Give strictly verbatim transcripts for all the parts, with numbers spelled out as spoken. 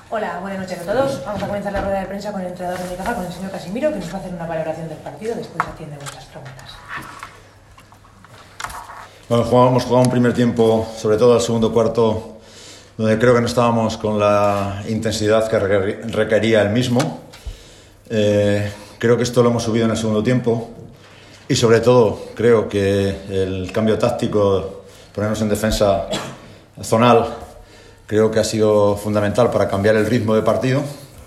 Hola, buenas noches a todos. Vamos a comenzar la rueda de prensa con el entrenador de Unicaja, con el señor Casimiro, que nos va a hacer una valoración del partido. Después atiende vuestras preguntas. Bueno, jugamos, hemos jugado un primer tiempo, sobre todo el segundo cuarto, donde creo que no estábamos con la intensidad que requería el mismo. Eh, creo que esto lo hemos subido en el segundo tiempo y sobre todo creo que el cambio táctico, ponernos en defensa zonal, creo que ha sido fundamental para cambiar el ritmo de partido.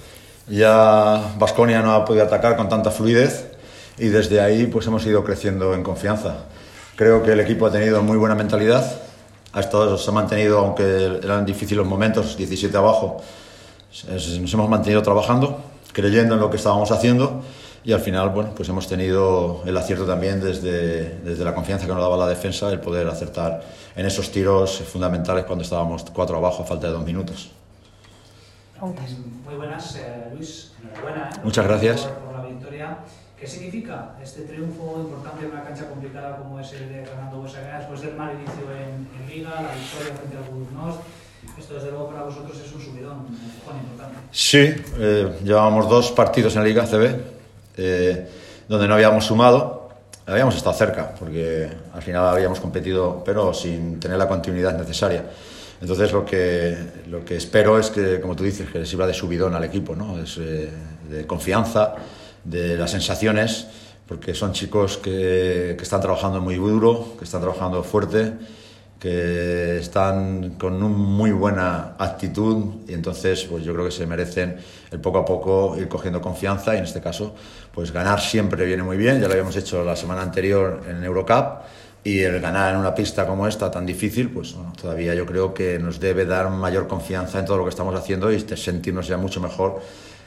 Ya Baskonia no ha podido atacar con tanta fluidez y desde ahí pues hemos ido creciendo en confianza. Creo que el equipo ha tenido muy buena mentalidad, ha estado, se ha mantenido, aunque eran difíciles los momentos, diecisiete abajo, nos hemos mantenido trabajando, creyendo en lo que estábamos haciendo y al final bueno, pues hemos tenido el acierto también desde, desde la confianza que nos daba la defensa, el poder acertar en esos tiros fundamentales cuando estábamos cuatro abajo a falta de dos minutos. Preguntas. Muy buenas, eh, Luis, enhorabuena. ¿eh? Muchas gracias. Por, por la victoria. ¿Qué significa este triunfo importante en una cancha complicada como es el de Fernando Buesa después del mal inicio en, en Liga, la victoria frente al Budugnost? Esto desde luego para vosotros es un subidón, un empujón importante. Sí, eh, llevábamos dos partidos en la Liga A C B, eh, donde no habíamos sumado, habíamos estado cerca, porque al final habíamos competido, pero sin tener la continuidad necesaria. Entonces lo que, lo que espero es que, como tú dices, que sirva de subidón al equipo, ¿no? Es, eh, de confianza, de las sensaciones, porque son chicos que, que están trabajando muy duro, que están trabajando fuerte, que están con una muy buena actitud y entonces pues yo creo que se merecen el poco a poco ir cogiendo confianza y en este caso pues ganar siempre viene muy bien, ya lo habíamos hecho la semana anterior en Eurocup y el ganar en una pista como esta tan difícil pues bueno, todavía yo creo que nos debe dar mayor confianza en todo lo que estamos haciendo y sentirnos ya mucho mejor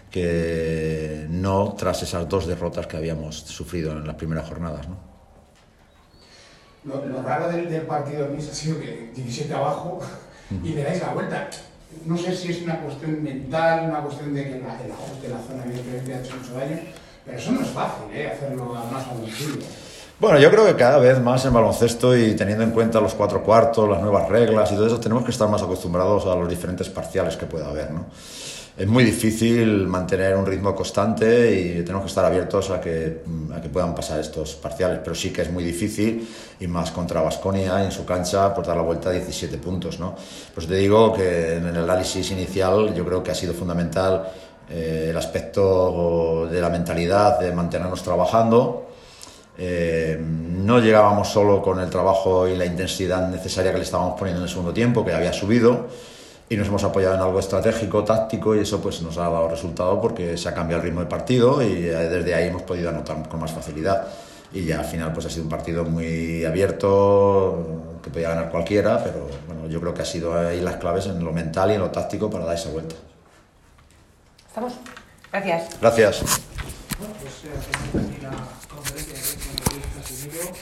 que no tras esas dos derrotas que habíamos sufrido en las primeras jornadas, ¿no? Lo, lo raro del, del partido Luis ha sido que diecisiete abajo y le dais la vuelta. No sé si es una cuestión mental, una cuestión de que la, el ajuste de la zona evidentemente ha hecho mucho daño, pero eso no es fácil, ¿eh? Hacerlo además a domicilio. Bueno, yo creo que cada vez más en baloncesto y teniendo en cuenta los cuatro cuartos, las nuevas reglas y todo eso, tenemos que estar más acostumbrados a los diferentes parciales que pueda haber, ¿no? Es muy difícil mantener un ritmo constante y tenemos que estar abiertos a que, a que puedan pasar estos parciales, pero sí que es muy difícil y más contra Baskonia en su cancha por dar la vuelta a diecisiete puntos, ¿no? Pues te digo que en el análisis inicial yo creo que ha sido fundamental eh, el aspecto de la mentalidad, de mantenernos trabajando. Eh, no llegábamos solo con el trabajo y la intensidad necesaria que le estábamos poniendo en el segundo tiempo, que había subido, y nos hemos apoyado en algo estratégico, táctico, y eso pues nos ha dado resultado porque se ha cambiado el ritmo del partido y desde ahí hemos podido anotar con más facilidad y ya al final pues ha sido un partido muy abierto que podía ganar cualquiera, pero bueno, yo creo que ha sido ahí las claves en lo mental y en lo táctico para dar esa vuelta. ¿Estamos? Gracias. Gracias. Bueno, pues, eh,